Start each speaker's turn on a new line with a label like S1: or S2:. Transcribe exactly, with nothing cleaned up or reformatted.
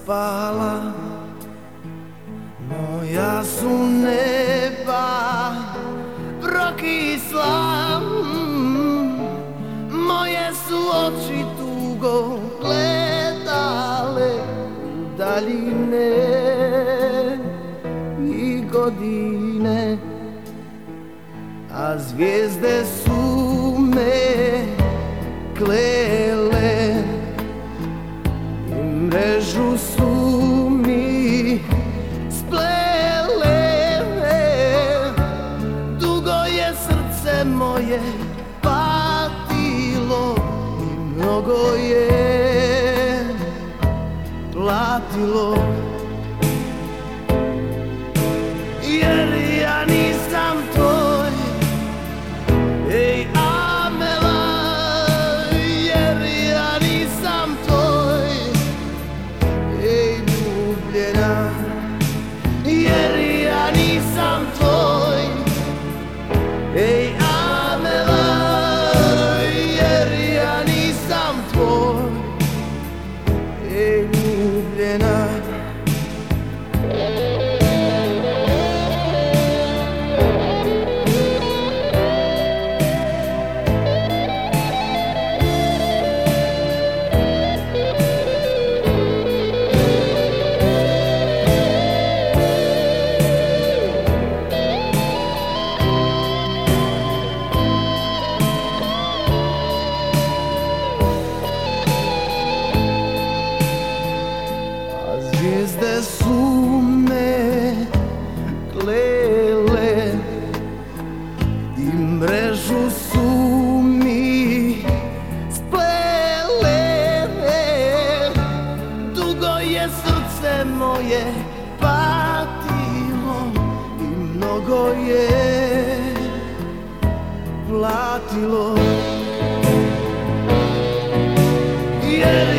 S1: spala, moja su neba prokisla, moje su oči tugo gledale u daljine i godine, a zvijezde su me klele i mrežu su mi splele. Dugo je srce moje patilo i mnogo je platilo, jer ja nisam tvoj, ej Amela, jer ja nisam tvoj, ej ljubljena, jer ja nisam tvoj, ej Amela, jer ja nisam tvoj, ej ljubljena. Zvijezde su me klele i mrežu su mi splele. Dugo je srce moje patilo i mnogo je platilo, jer